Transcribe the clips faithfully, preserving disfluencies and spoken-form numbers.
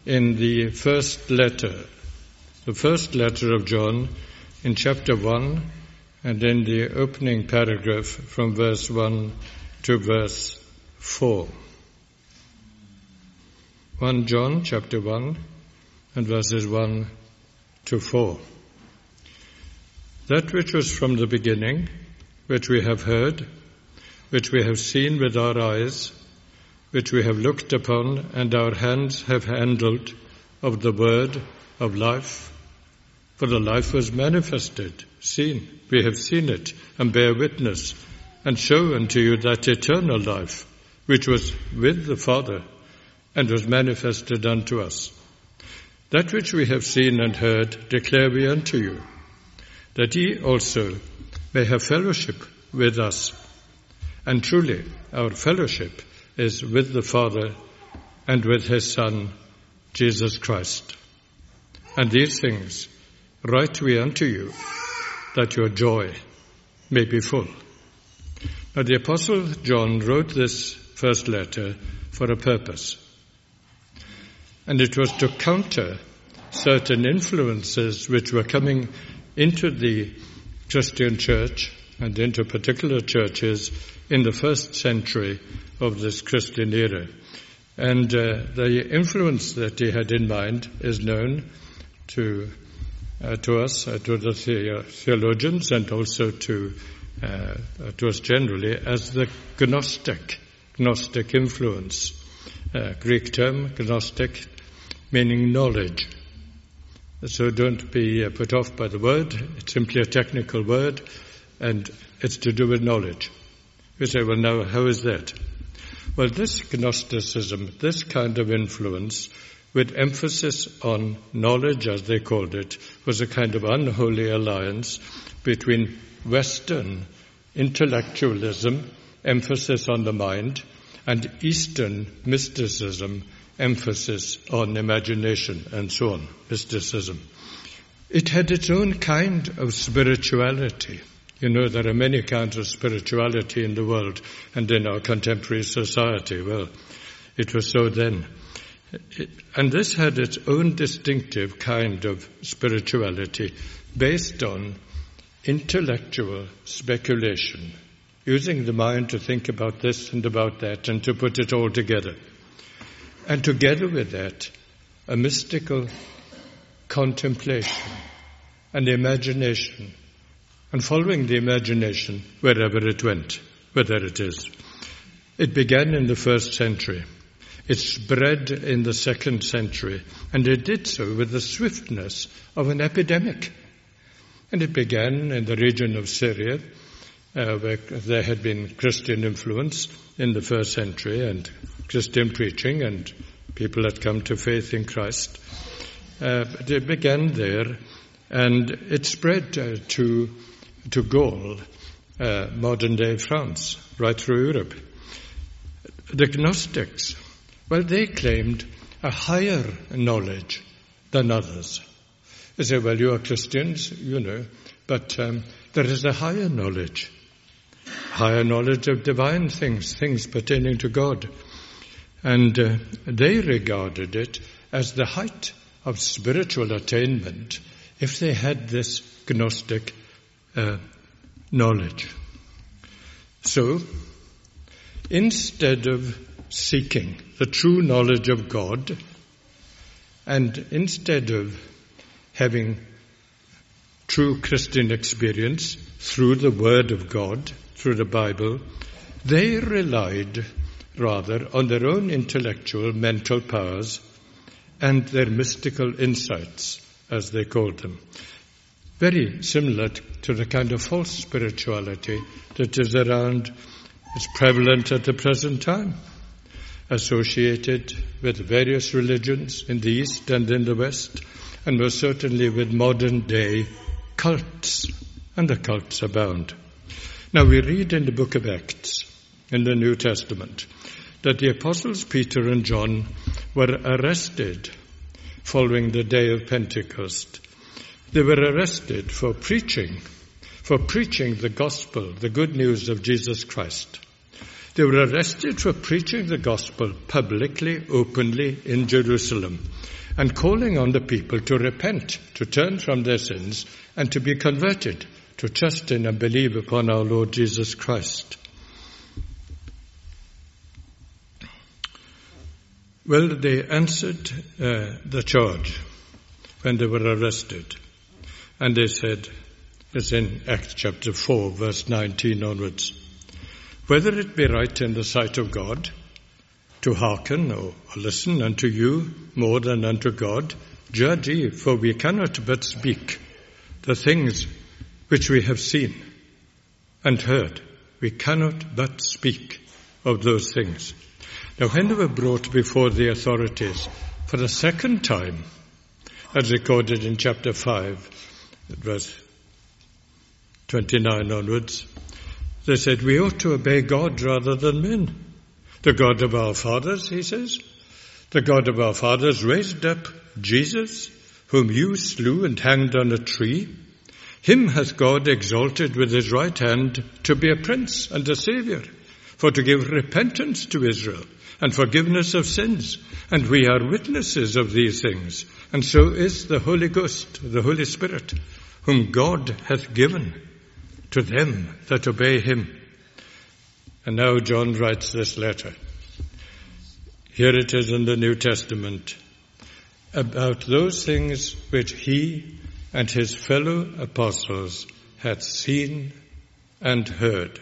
in the first letter, the first letter of John in chapter one, and in the opening paragraph from verse one to verse four. First John chapter one and verses one to four. That which was from the beginning, which we have heard, which we have seen with our eyes, which we have looked upon, and our hands have handled, of the word of life. For the life was manifested, seen, we have seen it, and bear witness, and show unto you that eternal life, which was with the Father, and was manifested unto us. That which we have seen and heard declare we unto you, that ye also may have fellowship with us. And truly, our fellowship is with the Father and with his Son, Jesus Christ. And these things write we unto you, that your joy may be full. Now the Apostle John wrote this first letter for a purpose. And it was to counter certain influences which were coming into the Christian church and into particular churches in the first century of this Christian era. And uh, the influence that he had in mind is known to uh, to us, uh, to the the- theologians, and also to uh, to us generally as the Gnostic, Gnostic influence. Uh, Greek term, Gnostic, meaning knowledge. So don't be uh, put off by the word. It's simply a technical word, and it's to do with knowledge. You say, well, now, how is that? Well, this Gnosticism, this kind of influence, with emphasis on knowledge, as they called it, was a kind of unholy alliance between Western intellectualism, emphasis on the mind, and Eastern mysticism, emphasis on imagination, and so on, mysticism. It had its own kind of spirituality. You know, there are many kinds of spirituality in the world and in our contemporary society. Well, it was so then. It, and this had its own distinctive kind of spirituality based on intellectual speculation, using the mind to think about this and about that and to put it all together. And together with that, a mystical contemplation, an imagination, and following the imagination wherever it went, whether it is. It began in the first century. It spread in the second century, and it did so with the swiftness of an epidemic. And it began in the region of Syria, uh, where there had been Christian influence in the first century and Christian preaching, and people had come to faith in Christ. Uh, but it began there, and it spread uh, to to Gaul, uh, modern-day France, right through Europe. The Gnostics, well, they claimed a higher knowledge than others. They say, well, you are Christians, you know, but um, there is a higher knowledge, higher knowledge of divine things, things pertaining to God. And uh, they regarded it as the height of spiritual attainment if they had this Gnostic uh, knowledge. So, instead of seeking the true knowledge of God, and instead of having true Christian experience through the Word of God, through the Bible, they relied rather on their own intellectual, mental powers and their mystical insights, as they called them. Very similar to the kind of false spirituality that is around, is prevalent at the present time, associated with various religions in the East and in the West, and most certainly with modern-day cults, and the cults abound. Now we read in the book of Acts, in the New Testament, that the apostles Peter and John were arrested following the day of Pentecost. They were arrested for preaching, for preaching the gospel, the good news of Jesus Christ. They were arrested for preaching the gospel publicly, openly in Jerusalem, and calling on the people to repent, to turn from their sins, and to be converted, to trust in and believe upon our Lord Jesus Christ. Well, they answered uh, the charge when they were arrested. And they said, it's in Acts chapter four, verse nineteen onwards, whether it be right in the sight of God to hearken or listen unto you more than unto God, judge ye, for we cannot but speak the things which we have seen and heard. We cannot but speak of those things. Now, when they were brought before the authorities for the second time, as recorded in chapter five, verse twenty-nine onwards, they said, we ought to obey God rather than men. The God of our fathers, he says, the God of our fathers raised up Jesus, whom you slew and hanged on a tree. Him hath God exalted with his right hand to be a prince and a saviour, for to give repentance to Israel and forgiveness of sins. And we are witnesses of these things. And so is the Holy Ghost, the Holy Spirit, whom God hath given to them that obey him. And now John writes this letter. Here it is in the New Testament, about those things which he and his fellow apostles had seen and heard.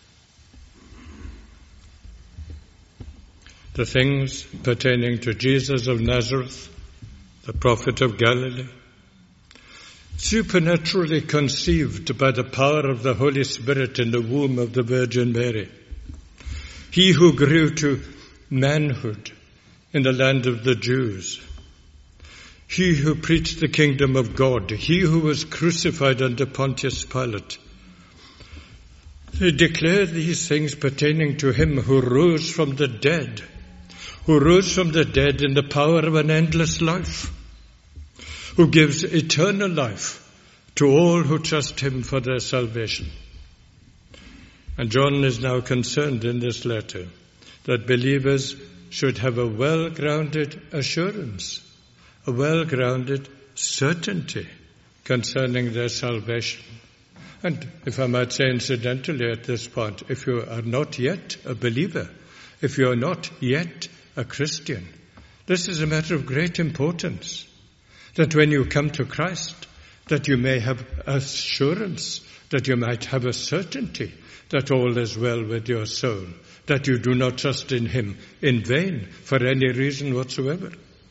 The things pertaining to Jesus of Nazareth, the prophet of Galilee, supernaturally conceived by the power of the Holy Spirit in the womb of the Virgin Mary. He who grew to manhood in the land of the Jews. He who preached the kingdom of God. He who was crucified under Pontius Pilate. They declare these things pertaining to him who rose from the dead, who rose from the dead in the power of an endless life, who gives eternal life to all who trust him for their salvation. And John is now concerned in this letter that believers should have a well-grounded assurance, a well-grounded certainty concerning their salvation. And if I might say incidentally at this point, if you are not yet a believer, if you are not yet a Christian, this is a matter of great importance, that when you come to Christ, that you may have assurance, that you might have a certainty that all is well with your soul, that you do not trust in him in vain for any reason whatsoever.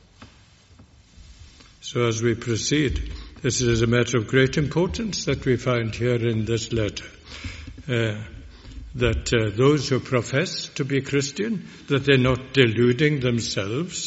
So as we proceed, this is a matter of great importance that we find here in this letter, uh, that uh, those who profess to be Christian, that they're not deluding themselves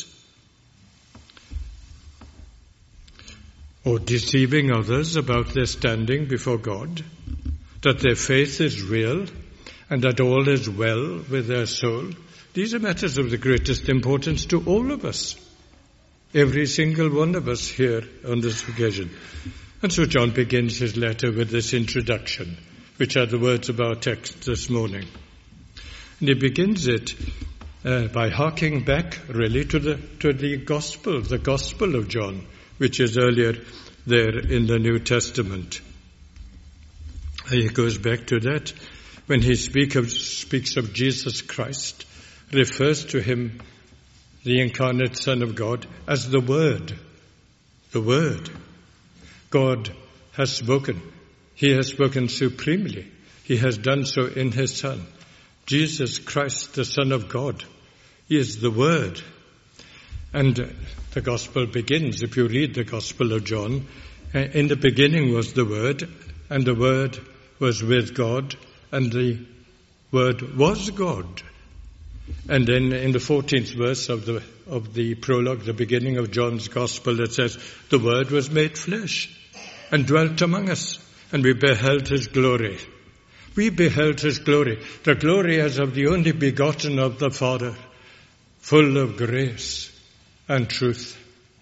or deceiving others about their standing before God, that their faith is real and that all is well with their soul. These are matters of the greatest importance to all of us, every single one of us here on this occasion. And so John begins his letter with this introduction, which are the words of our text this morning. And he begins it uh, by harking back really to the to the gospel, the gospel of John, which is earlier there in the New Testament. He goes back to that when he speak of, speaks of Jesus Christ, refers to him, the incarnate Son of God, as the Word. The Word. God has spoken. He has spoken supremely. He has done so in his Son. Jesus Christ, the Son of God, is the Word. And the Gospel begins, if you read the Gospel of John, in the beginning was the Word, and the Word was with God, and the Word was God. And then in the fourteenth verse of the of the prologue, the beginning of John's Gospel, it says, the Word was made flesh and dwelt among us, and we beheld his glory. We beheld his glory, the glory as of the only begotten of the Father, full of grace and truth.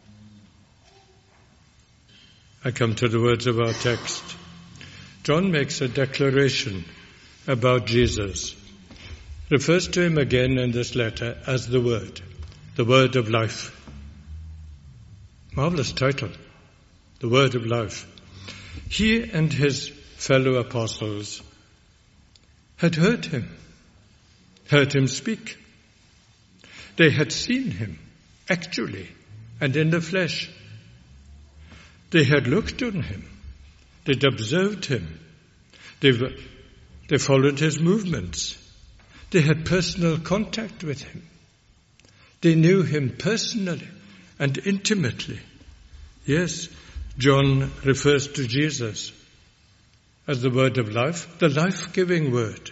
I come to the words of our text. John makes a declaration about Jesus. refers to him again in this letter as the Word, the Word of life. Marvelous title, the Word of life. He and his fellow apostles had heard him, heard him speak. They had seen him actually and in the flesh. They had looked on him. They'd observed him. They, they followed his movements. They had personal contact with him. They knew him personally and intimately. Yes, John refers to Jesus as the Word of life, the life-giving Word.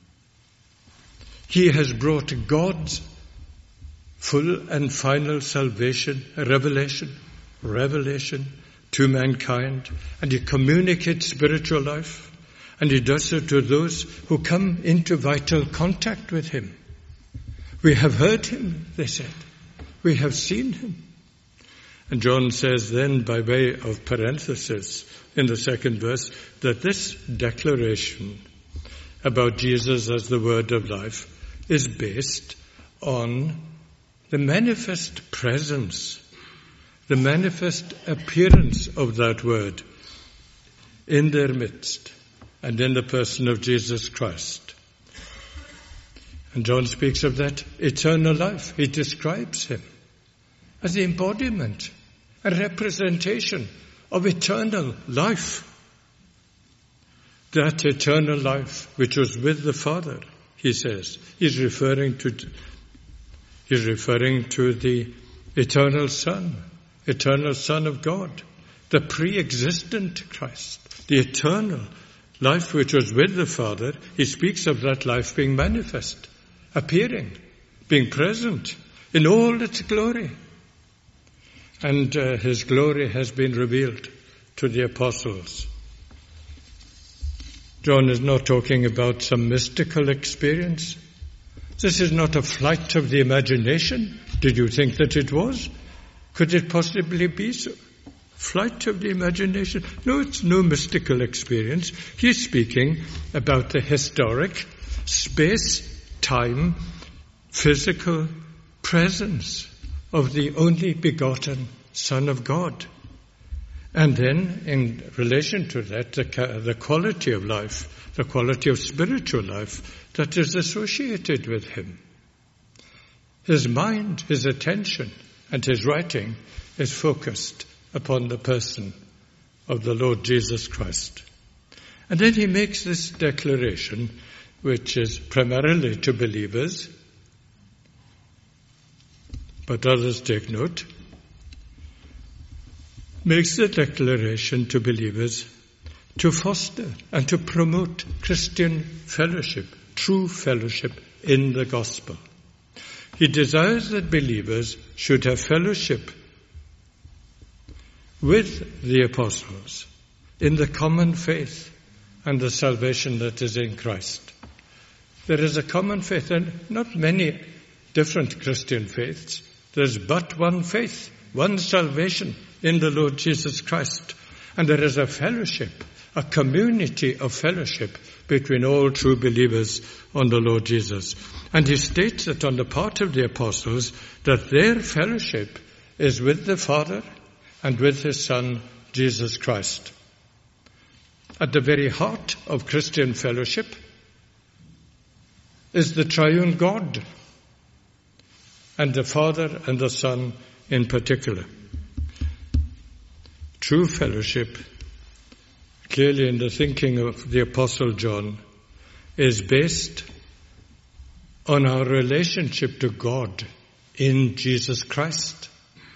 He has brought God's full and final salvation, revelation, revelation to mankind, and he communicates spiritual life, and he does so to those who come into vital contact with him. We have heard him, they said. We have seen him. And John says then, by way of parenthesis in the second verse, that this declaration about Jesus as the Word of life is based on the manifest presence, the manifest appearance of that Word in their midst and in the person of Jesus Christ. And John speaks of that eternal life. He describes him as the embodiment, a representation of eternal life. That eternal life which was with the Father, he says. He's referring to, he's referring to the eternal Son, eternal Son of God, the pre-existent Christ, the eternal life which was with the Father. He speaks of that life being manifest, appearing, being present in all its glory. And uh, his glory has been revealed to the apostles. John is not talking about some mystical experience. This is not a flight of the imagination. Did you think that it was? Could it possibly be so? Flight of the imagination? No, it's no mystical experience. He's speaking about the historic, space-time, physical presence of the only begotten Son of God. And then, in relation to that, the, the quality of life, the quality of spiritual life that is associated with him. His mind, his attention, and his writing is focused upon the person of the Lord Jesus Christ. And then he makes this declaration, which is primarily to believers, but others take note, makes the declaration to believers to foster and to promote Christian fellowship, true fellowship in the gospel. He desires that believers should have fellowship with the apostles in the common faith and the salvation that is in Christ. There is a common faith, and not many different Christian faiths. There's but one faith, one salvation in the Lord Jesus Christ. And there is a fellowship, a community of fellowship between all true believers on the Lord Jesus. And he states that on the part of the apostles, that their fellowship is with the Father and with his Son, Jesus Christ. At the very heart of Christian fellowship is the triune God, and the Father and the Son in particular. True fellowship, clearly in the thinking of the Apostle John, is based on our relationship to God in Jesus Christ.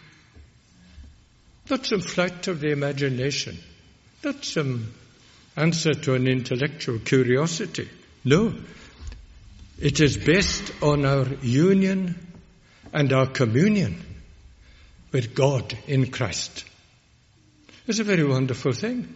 Not some flight of the imagination, not some answer to an intellectual curiosity. No, it is based on our union and our communion with God in Christ. It's a very wonderful thing.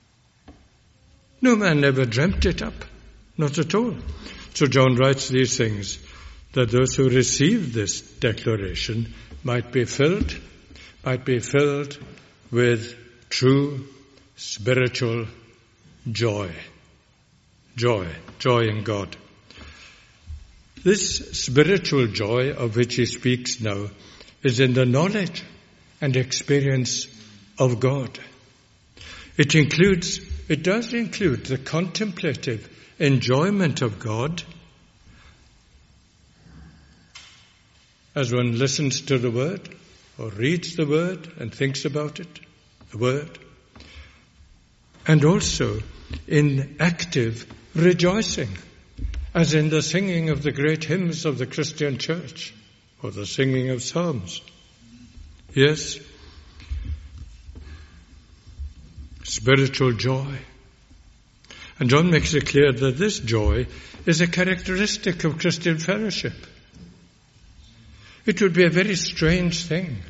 No man ever dreamt it up, not at all. So John writes these things, that those who receive this declaration might be filled, might be filled with true spiritual joy. Joy, joy in God. This spiritual joy of which he speaks now is in the knowledge and experience of God. It includes, it does include the contemplative enjoyment of God as one listens to the Word or reads the Word and thinks about it, the Word, and also in active rejoicing, as in the singing of the great hymns of the Christian Church or the singing of psalms. Yes, spiritual joy. And John makes it clear that this joy is a characteristic of Christian fellowship. It would be a very strange thing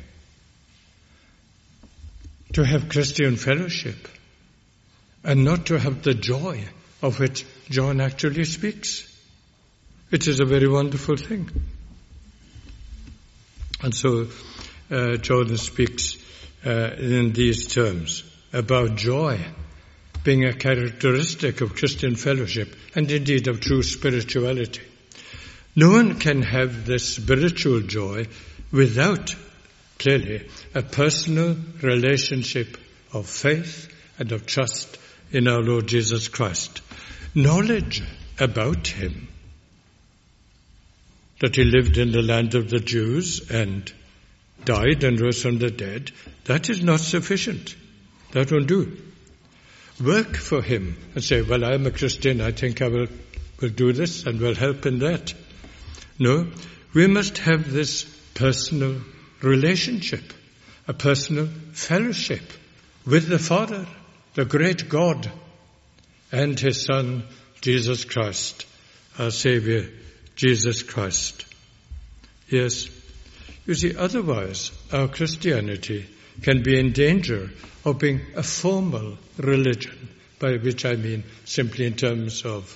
to have Christian fellowship and not to have the joy of which John actually speaks. It is a very wonderful thing. And so uh, John speaks uh, in these terms about joy being a characteristic of Christian fellowship and indeed of true spirituality. No one can have this spiritual joy without, clearly, a personal relationship of faith and of trust in our Lord Jesus Christ. Knowledge about him, that he lived in the land of the Jews and died and rose from the dead, that is not sufficient. That won't do. Work for him and say, well, I'm a Christian, I think I will, will do this and will help in that. No, we must have this personal relationship, a personal fellowship with the Father, the great God, and his Son, Jesus Christ, our Savior, Jesus Christ. Yes, you see, otherwise our Christianity can be in danger of being a formal religion, by which I mean simply in terms of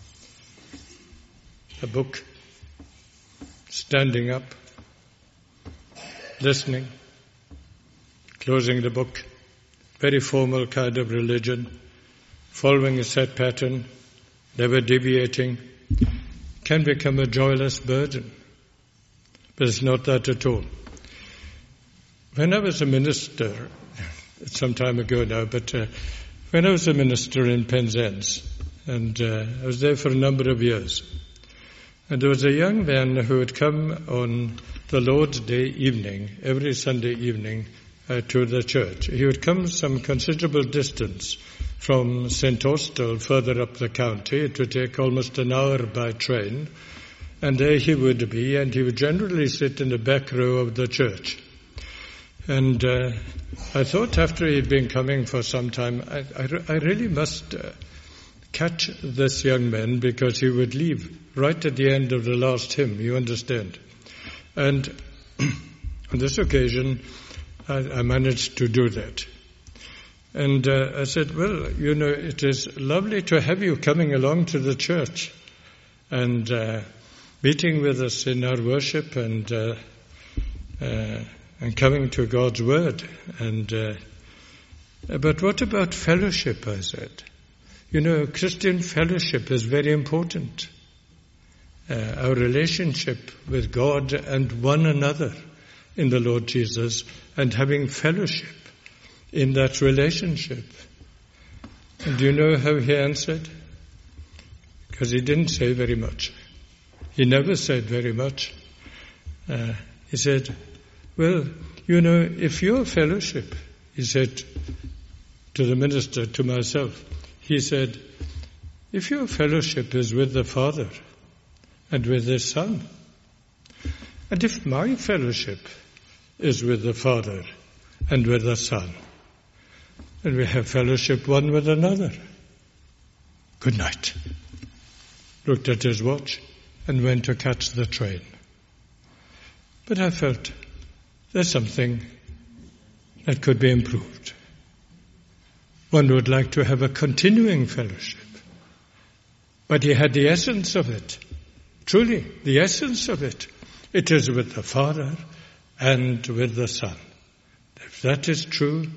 a book, standing up, listening, closing the book, very formal kind of religion, following a set pattern, never deviating, can become a joyless burden. But it's not that at all. When I was a minister, some time ago now, but uh, when I was a minister in Penzance, and uh, I was there for a number of years, and there was a young man who would come on the Lord's Day evening, every Sunday evening, uh, to the church. He would come some considerable distance from Saint Austell, further up the county. It would take almost an hour by train, and there he would be, and he would generally sit in the back row of the church. And uh, I thought after he'd been coming for some time, I, I, I really must uh, catch this young man, because he would leave right at the end of the last hymn, you understand. And on this occasion, I, I managed to do that. And uh, I said, well, you know, it is lovely to have you coming along to the church and uh, meeting with us in our worship and uh, uh, and coming to God's Word. And uh, but what about fellowship, I said. You know, Christian fellowship is very important. Uh, our relationship with God and one another in the Lord Jesus, and having fellowship in that relationship. And do you know how he answered? Because he didn't say very much. He never said very much. Uh, he said, well, you know, if your fellowship, he said to the minister, to myself, he said, if your fellowship is with the Father and with the Son, and if my fellowship is with the Father and with the Son, then we have fellowship one with another. Good night. Looked at his watch and went to catch the train. But I felt there's something that could be improved. One would like to have a continuing fellowship. But he had the essence of it. Truly, the essence of it. It is with the Father and with the Son. If that is true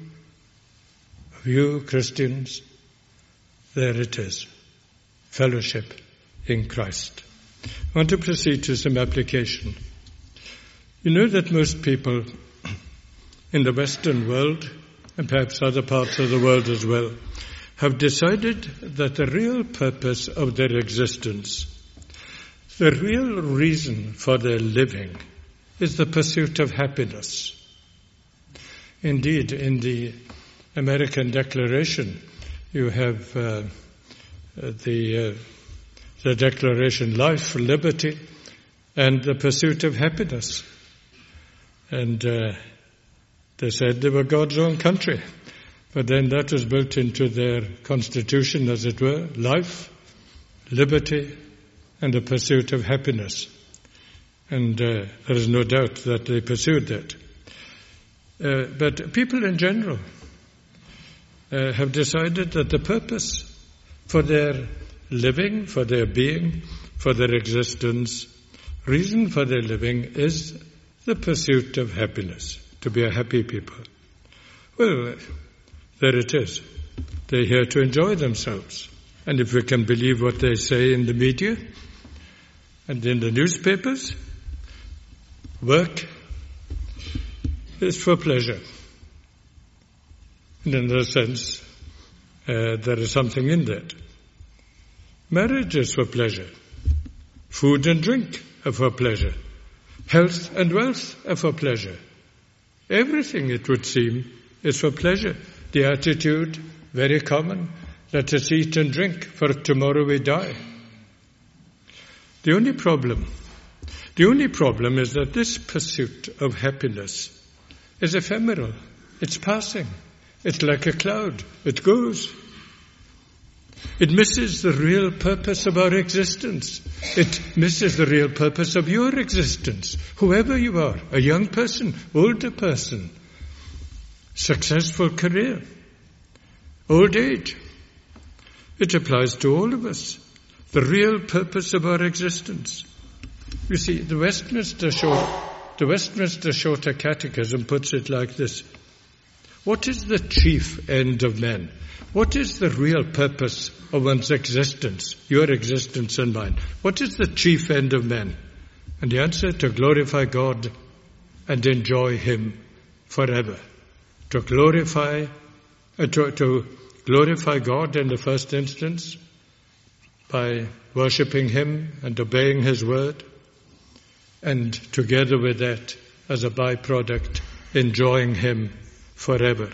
of you Christians, there it is. Fellowship in Christ. I want to proceed to some application. You know that most people in the Western world, and perhaps other parts of the world as well, have decided that the real purpose of their existence, the real reason for their living, is the pursuit of happiness. Indeed, in the American Declaration, you have uh, the, uh, the Declaration, life, liberty, and the pursuit of happiness. And uh, they said they were God's own country. But then that was built into their constitution, as it were, life, liberty, and the pursuit of happiness. And uh, there is no doubt that they pursued that. Uh, but people in general uh, have decided that the purpose for their living, for their being, for their existence, reason for their living is the pursuit of happiness, to be a happy people. Well, there it is. They're here to enjoy themselves. And if we can believe what they say in the media and in the newspapers, work is for pleasure. And in a sense, uh, there is something in that. Marriage is for pleasure. Food and drink are for pleasure. Health and wealth are for pleasure. Everything, it would seem, is for pleasure. The attitude, very common, let us eat and drink, for tomorrow we die. The only problem, the only problem is that this pursuit of happiness is ephemeral. It's passing. It's like a cloud. It goes. It misses the real purpose of our existence. It misses the real purpose of your existence. Whoever you are, a young person, older person, successful career, old age. It applies to all of us. The real purpose of our existence. You see, the Westminster Shorter, the Westminster Shorter Catechism puts it like this. What is the chief end of man? What is the real purpose of one's existence, your existence and mine? What is the chief end of man? And the answer, to glorify God and enjoy Him forever. To glorify, uh, to, to glorify God in the first instance by worshipping Him and obeying His word, and together with that, as a byproduct, enjoying Him forever.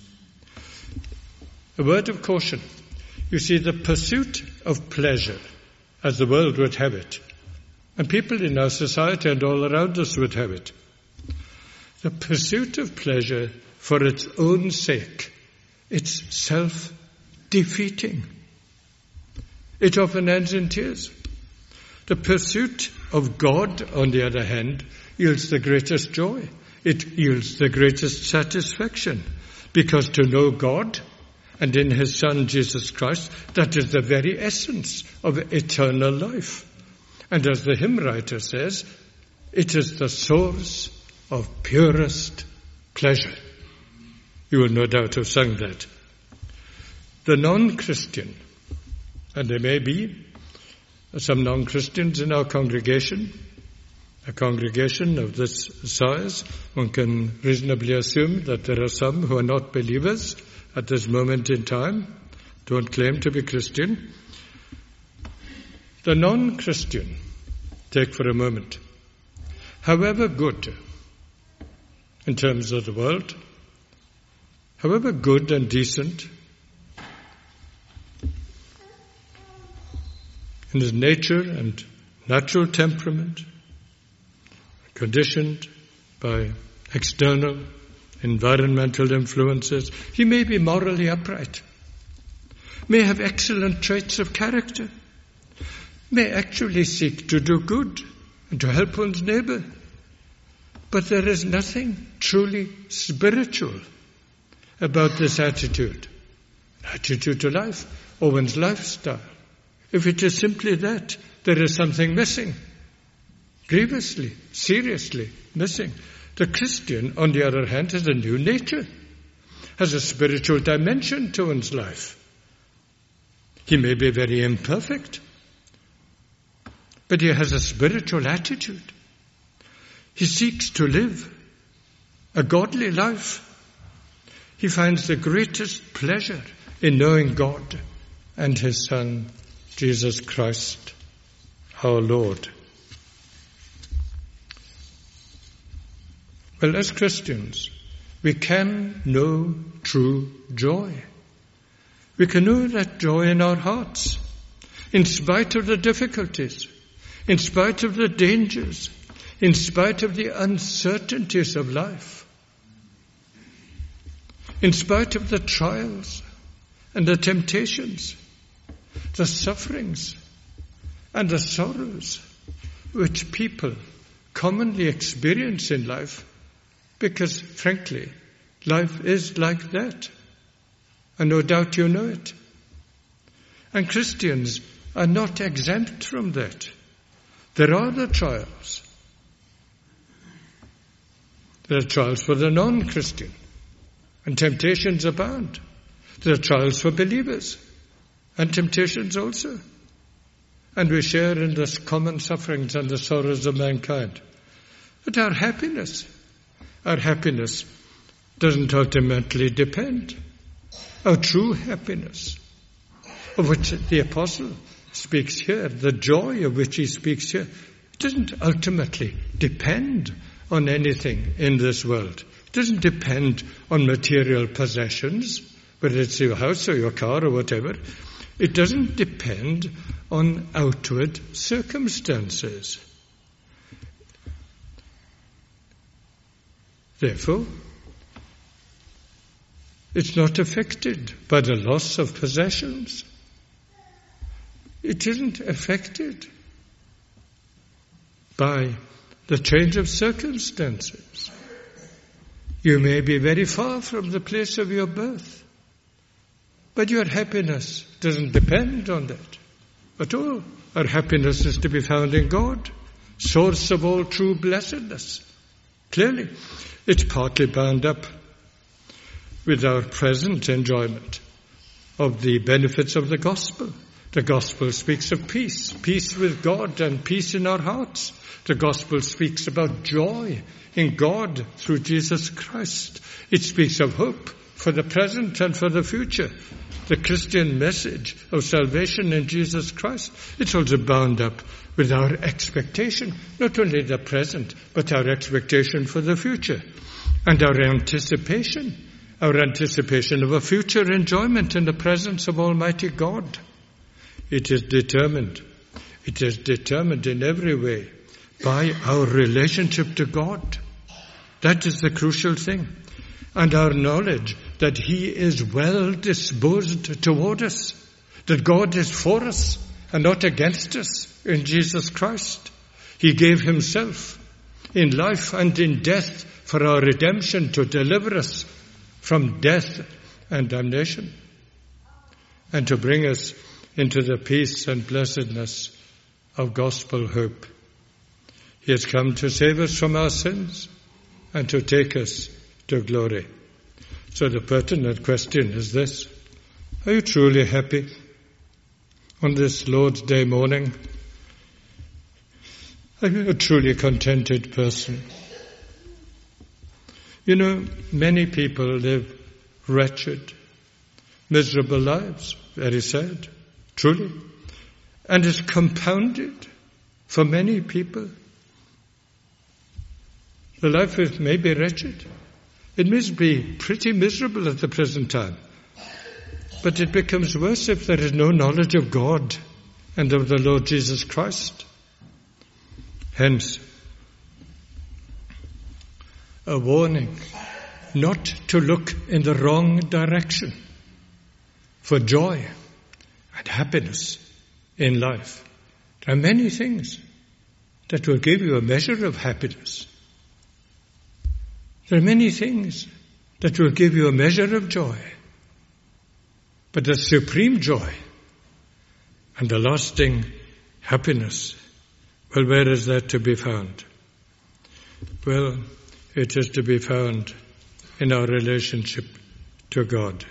A word of caution. You see, the pursuit of pleasure, as the world would have it, and people in our society and all around us would have it, the pursuit of pleasure for its own sake, it's self-defeating. It often ends in tears. The pursuit of God, on the other hand, yields the greatest joy. It yields the greatest satisfaction, because to know God and in His Son Jesus Christ, that is the very essence of eternal life. And as the hymn writer says, it is the source of purest pleasure. You will no doubt have sung that. The non-Christian, and there may be some non-Christians in our congregation, a congregation of this size, one can reasonably assume that there are some who are not believers at this moment in time, don't claim to be Christian. The non-Christian, take for a moment, however good in terms of the world, however good and decent in his nature and natural temperament, conditioned by external environmental influences, he may be morally upright, may have excellent traits of character, may actually seek to do good and to help one's neighbor. But there is nothing truly spiritual about this attitude, attitude to life, or one's lifestyle. If it is simply that, there is something missing, grievously, seriously missing. The Christian, on the other hand, has a new nature, has a spiritual dimension to one's life. He may be very imperfect, but he has a spiritual attitude. He seeks to live a godly life. He finds the greatest pleasure in knowing God and his Son, Jesus Christ, our Lord. Well, as Christians, we can know true joy. We can know that joy in our hearts, in spite of the difficulties, in spite of the dangers, in spite of the uncertainties of life, in spite of the trials and the temptations, the sufferings and the sorrows which people commonly experience in life, because, frankly, life is like that. And no doubt you know it. And Christians are not exempt from that. There are the trials. There are trials for the non-Christian, and temptations abound. There are trials for believers, and temptations also. And we share in the common sufferings and the sorrows of mankind. But our happiness, our happiness doesn't ultimately depend. Our true happiness, of which the apostle speaks here, the joy of which he speaks here, doesn't ultimately depend on anything in this world. It doesn't depend on material possessions, whether it's your house or your car or whatever. It doesn't depend on outward circumstances. Therefore, it's not affected by the loss of possessions. It isn't affected by the change of circumstances. You may be very far from the place of your birth, but your happiness doesn't depend on that at all. Our happiness is to be found in God, source of all true blessedness. Clearly, it's partly bound up with our present enjoyment of the benefits of the gospel. The gospel speaks of peace, peace with God and peace in our hearts. The gospel speaks about joy in God through Jesus Christ. It speaks of hope for the present and for the future. The Christian message of salvation in Jesus Christ. It's also bound up with our expectation, not only the present, but our expectation for the future and our anticipation, our anticipation of a future enjoyment in the presence of Almighty God. It is determined, it is determined in every way by our relationship to God. That is the crucial thing. And our knowledge that He is well disposed toward us, that God is for us and not against us in Jesus Christ. He gave Himself in life and in death for our redemption, to deliver us from death and damnation, and to bring us into the peace and blessedness of gospel hope. He has come to save us from our sins and to take us to glory. So the pertinent question is this: are you truly happy on this Lord's Day morning? Are you a truly contented person? You know, many people live wretched, miserable lives, very sad, truly. And it's compounded for many people. The life is maybe wretched. It must be pretty miserable at the present time. But it becomes worse if there is no knowledge of God and of the Lord Jesus Christ. Hence, a warning not to look in the wrong direction for joy and happiness in life. There are many things that will give you a measure of happiness. There are many things that will give you a measure of joy. But the supreme joy and the lasting happiness, well, where is that to be found? Well, it is to be found in our relationship to God.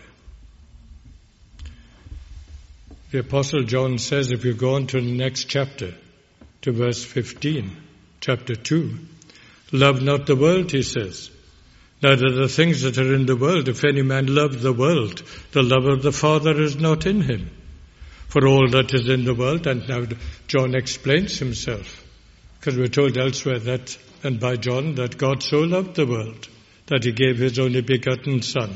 The Apostle John says, if you go on to the next chapter, to verse fifteen, chapter two. Love not the world, he says, neither the things that are in the world. If any man love the world, the love of the Father is not in him. For all that is in the world, and now John explains himself, because we're told elsewhere that, and by John, that God so loved the world that he gave his only begotten Son.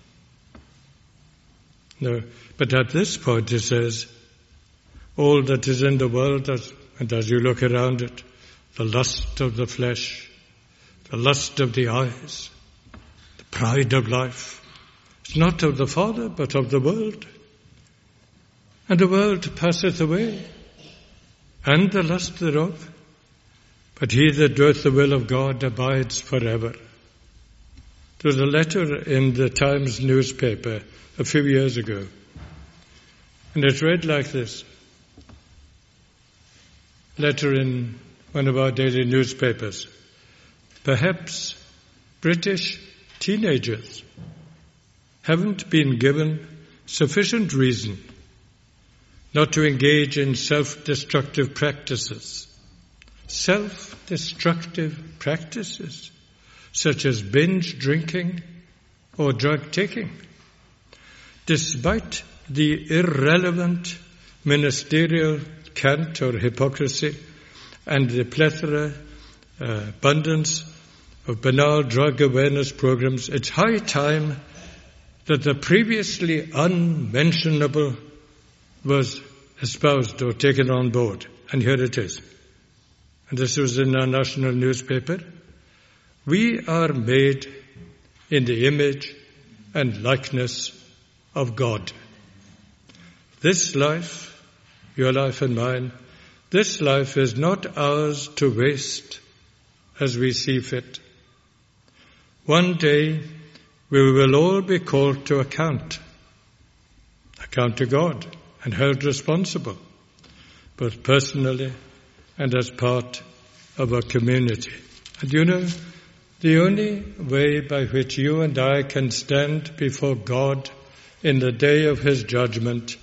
No, but at this point he says, all that is in the world, and as you look around it, the lust of the flesh, the lust of the eyes, the pride of life, it's not of the Father, but of the world. And the world passeth away, and the lust thereof. But he that doeth the will of God abides forever. There was a letter in the Times newspaper a few years ago, and it read like this. Letter in one of our daily newspapers. Perhaps British teenagers haven't been given sufficient reason not to engage in self-destructive practices. Self-destructive practices, such as binge drinking or drug taking. Despite the irrelevant ministerial cant or hypocrisy and the plethora, uh, abundance of banal drug awareness programs, it's high time that the previously unmentionable was espoused or taken on board. And here it is. And this was in our national newspaper. We are made in the image and likeness of God. This life, your life and mine, this life is not ours to waste as we see fit. One day we will all be called to account, account to God, and held responsible, both personally and as part of a community. And you know, the only way by which you and I can stand before God in the day of his judgment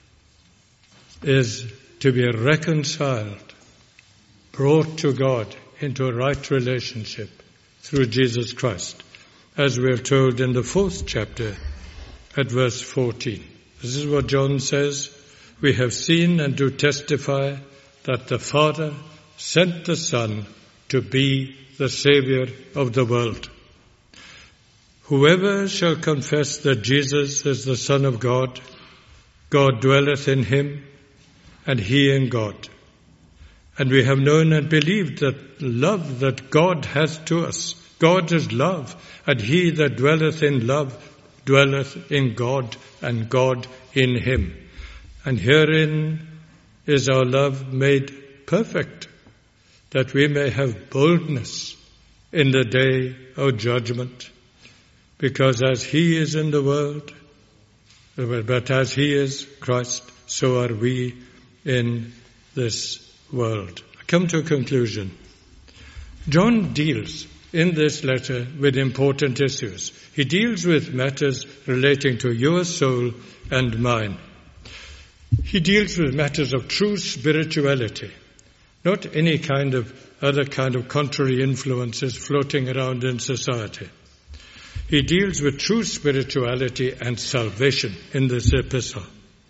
is to be reconciled, brought to God into a right relationship through Jesus Christ, as we are told in the fourth chapter at verse fourteen. This is what John says. We have seen and do testify that the Father sent the Son to be the Saviour of the world. Whoever shall confess that Jesus is the Son of God, God dwelleth in him, and he in God. And we have known and believed that love that God hath to us. God is love, and he that dwelleth in love dwelleth in God, and God in him. And herein is our love made perfect, that we may have boldness in the day of judgment. Because as he is in the world, but as he is Christ, so are we in this world. I come to a conclusion. John deals in this letter with important issues. He deals with matters relating to your soul and mine. He deals with matters of true spirituality, not any kind of other kind of contrary influences floating around in society. He deals with true spirituality and salvation in this epistle.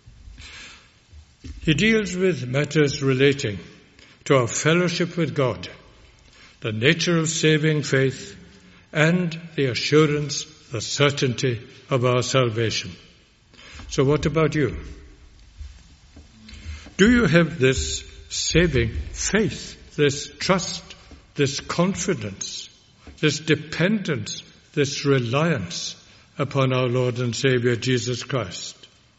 He deals with matters relating to our fellowship with God, the nature of saving faith, and the assurance, the certainty of our salvation. So what about you? Do you have this saving faith, this trust, this confidence, this dependence, this reliance upon our Lord and Savior Jesus Christ?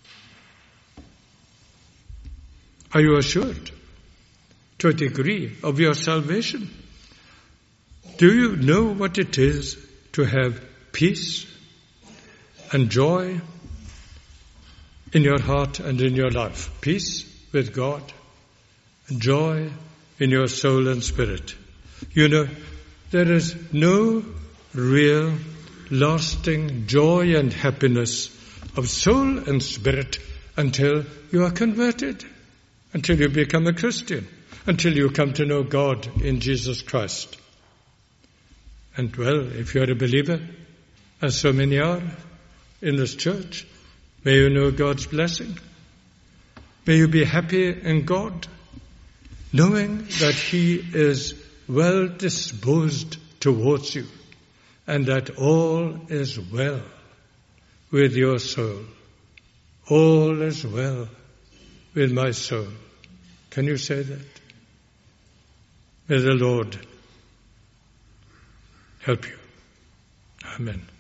Are you assured to a degree of your salvation? Do you know what it is to have peace and joy in your heart and in your life? Peace with God, and joy in your soul and spirit. You know, there is no real lasting joy and happiness of soul and spirit until you are converted, until you become a Christian. until you come to know God in Jesus Christ. And well, if you're a believer, as so many are in this church, may you know God's blessing. May you be happy in God, knowing that He is well disposed towards you, and that all is well with your soul. All is well with my soul. Can you say that? May the Lord help you. Amen.